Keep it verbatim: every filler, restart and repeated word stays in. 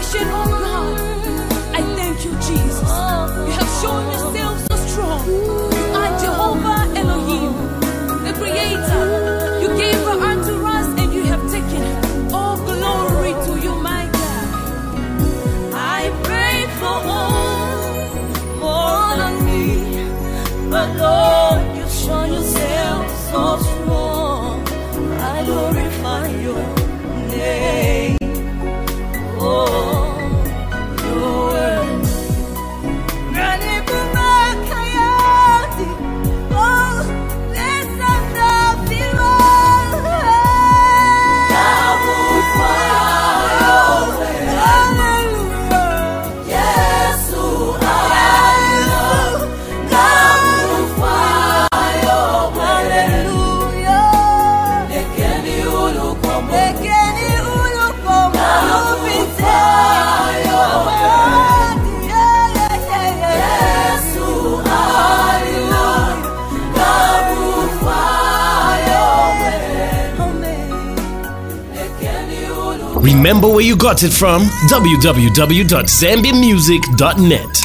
salvation, oh God. I thank you, Jesus. You have shown yourself so strong. You are Jehovah Elohim, the Creator. You gave her unto us and you have taken her. All glory to you, my God. I pray for all, more than me, but Lord, you've shown yourself so strong. I glorify your name. Oh, your word. Oh, listen up, the Remember where you got it from? w w w dot zambia music dot net.